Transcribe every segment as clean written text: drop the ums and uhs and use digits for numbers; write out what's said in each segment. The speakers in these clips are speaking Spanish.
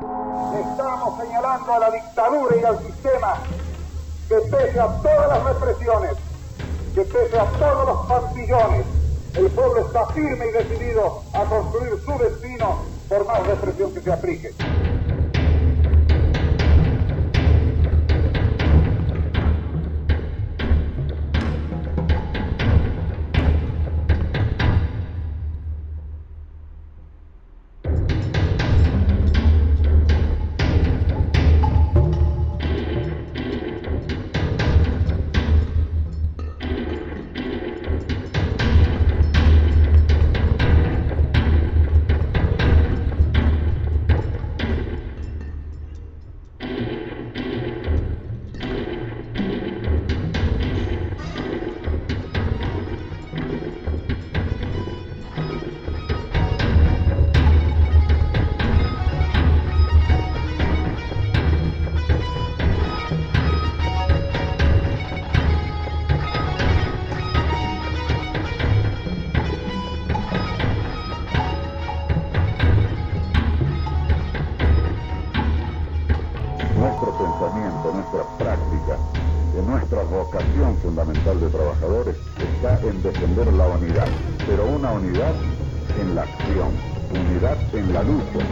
Estamos señalando a la dictadura y al sistema que pese a todas las represiones, que pese a todos los pantillones, el pueblo está firme y decidido a construir su destino por más represión que se aplique. Nuestra práctica, nuestra vocación fundamental de trabajadores está en defender la unidad, pero una unidad en la acción, unidad en la lucha.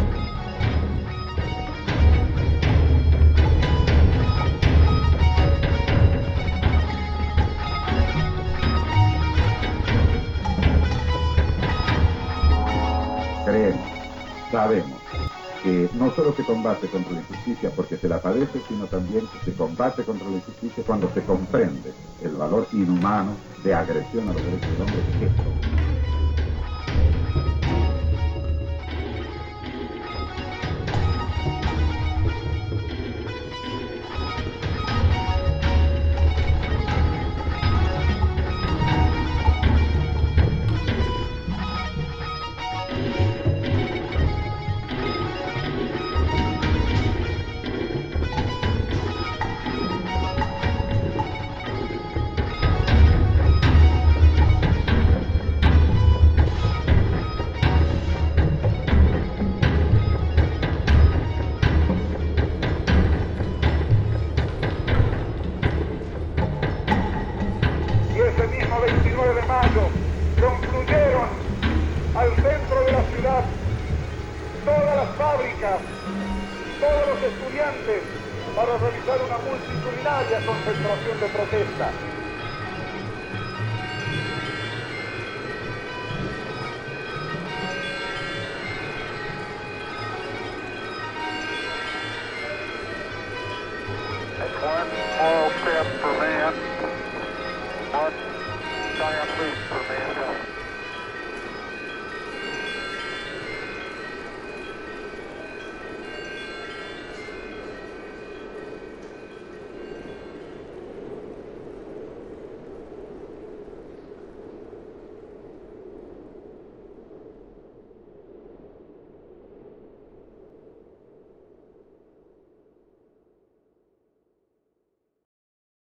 Creemos, sabemos que no solo se combate contra la injusticia porque se la padece, sino también que se combate contra la injusticia cuando se comprende el valor inhumano de agresión a los derechos del hombre que es esto. Ese mismo 29 de mayo confluyeron al centro de la ciudad todas las fábricas, todos los estudiantes para realizar una multitudinaria concentración de protesta. That's one small step for man, one giant leap for man.